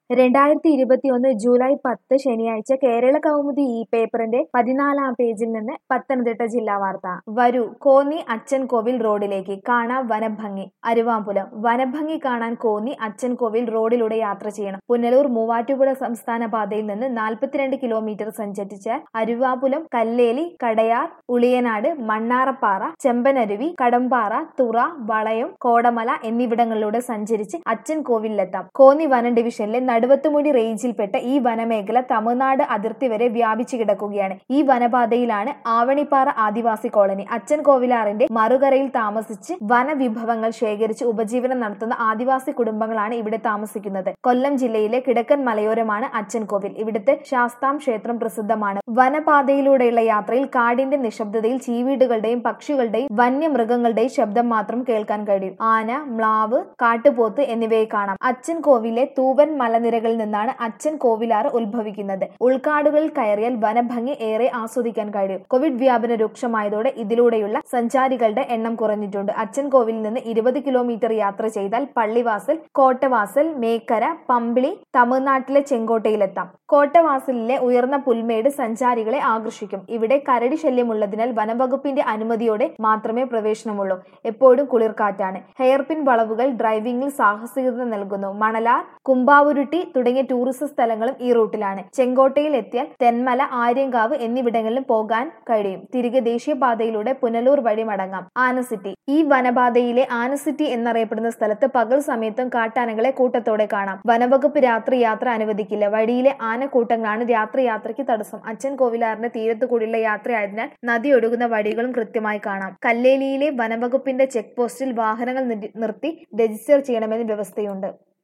2021 July 10 ശനിയാഴ്ച കേരള കൗമുദി ഈ പേപ്പറിന്റെ 14-ാം പേജിൽ നിന്ന് പത്തനംതിട്ട ജില്ലാ വാർത്ത. വരൂ കോന്നി അച്ചൻകോവിൽ റോഡിലേക്ക് കാണാം വനഭംഗി. അരുവാമ്പുലം വനഭംഗി കാണാൻ കോന്നി അച്ചൻകോവിൽ റോഡിലൂടെ യാത്ര ചെയ്യണം. പുനലൂർ മൂവാറ്റുപുഴ സംസ്ഥാന പാതയിൽ നിന്ന് 42 കിലോമീറ്റർ സഞ്ചരിച്ചാൽ അരുവാപുലം, കല്ലേലി, കടയാർ, ഉളിയനാട്, മണ്ണാറപ്പാറ, ചെമ്പനരുവി, കടമ്പാറ, തുറ, വളയം, കോടമല എന്നിവിടങ്ങളിലൂടെ സഞ്ചരിച്ച് അച്ചൻകോവിലെത്താം. കോന്നി വനം ഡിവിഷനിലെ നടുവത്തുമുടി റേഞ്ചിൽപ്പെട്ട ഈ വനമേഖല തമിഴ്നാട് അതിർത്തി വരെ വ്യാപിച്ചു കിടക്കുകയാണ്. ഈ വനപാതയിലാണ് ആവണിപ്പാറ ആദിവാസി കോളനി. അച്ചൻകോവിലാറിന്റെ മറുകരയിൽ താമസിച്ച് വനവിഭവങ്ങൾ ശേഖരിച്ച് ഉപജീവനം നടത്തുന്ന ആദിവാസി കുടുംബങ്ങളാണ് ഇവിടെ താമസിക്കുന്നത്. കൊല്ലം ജില്ലയിലെ കിഴക്കൻ മലയോരമാണ് അച്ചൻകോവിൽ. ഇവിടുത്തെ ശാസ്താം ക്ഷേത്രം പ്രസിദ്ധമാണ്. വനപാതയിലൂടെയുള്ള യാത്രയിൽ കാടിന്റെ നിശബ്ദതയിൽ ചീവീടുകളുടെയും പക്ഷികളുടെയും വന്യമൃഗങ്ങളുടെയും ശബ്ദം മാത്രം കേൾക്കാൻ കഴിയും. ആന, മ്ലാവ്, കാട്ടുപോത്ത് എന്നിവയെ കാണാം. അച്ചൻകോവിലെ തൂവൻ മലനിരകളിൽ നിന്നാണ് അച്ചൻകോവിലാറ് ഉത്ഭവിക്കുന്നത്. ഉൾക്കാടുകളിൽ കയറിയാൽ വനഭംഗി ഏറെ ആസ്വദിക്കാൻ കഴിയും. കോവിഡ് വ്യാപനം രൂക്ഷമായതോടെ ഇതിലൂടെയുള്ള സഞ്ചാരികളുടെ എണ്ണം കുറഞ്ഞിട്ടുണ്ട്. അച്ചൻകോവിലിൽ നിന്ന് 20 കിലോമീറ്റർ യാത്ര ചെയ്താൽ പള്ളിവാസൽ, കോട്ടവാസൽ, മേക്കര, പമ്പിളി, തമിഴ്നാട്ടിലെ ചെങ്കോട്ടയിലെത്താം. കോട്ടവാസലിലെ ഉയർന്ന പുൽമേട് സഞ്ചാരികളെ ആകർഷിക്കും. ഇവിടെ കരടി ശല്യമുള്ളതിനാൽ വനംവകുപ്പിന്റെ അനുമതിയോടെ മാത്രമേ പ്രവേശനമുള്ളൂ. എപ്പോഴും കുളിർക്കാറ്റാണ്. ഹെയർപിൻ വളവുകൾ ഡ്രൈവിംഗിൽ സാഹസികത നൽകുന്നു. മണലാർ, കുമ്പാവുരുട്ടി തുടങ്ങിയ ടൂറിസ്റ്റ് സ്ഥലങ്ങളും ഈ റൂട്ടിലാണ്. ചെങ്കോട്ടയിൽ എത്തിയാൽ തെന്മല, ആര്യങ്കാവ് എന്നിവിടങ്ങളിലും പോകാൻ കഴിയും. തിരികെ ദേശീയപാതയിലൂടെ പുനലൂർ വഴി മടങ്ങാം. ആനസിറ്റി ഈ വനപാതയിലെ ആനസിറ്റി എന്നറിയപ്പെടുന്ന സ്ഥലത്ത് പകൽ സമയത്തും കാട്ടാനകളെ കൂട്ടത്തോടെ കാണാം. വനംവകുപ്പ് രാത്രി യാത്ര അനുവദിക്കില്ല. വഴിയിലെ ആനക്കൂട്ടങ്ങളാണ് രാത്രി യാത്രയ്ക്ക് തടസ്സം. അച്ചൻകോവിലാറിന്റെ തീരത്തുകൂടിയുള്ള യാത്രയായതിനാൽ നദി ഒഴുകുന്ന വഴികളും കൃത്യമായി കാണാം. കല്ലേലിയിലെ വനംവകുപ്പിന്റെ ചെക്ക് പോസ്റ്റിൽ വാഹനങ്ങൾ നിർത്തി രജിസ്റ്റർ ചെയ്യണമെന്ന് വ്യവസ്ഥയുണ്ട്.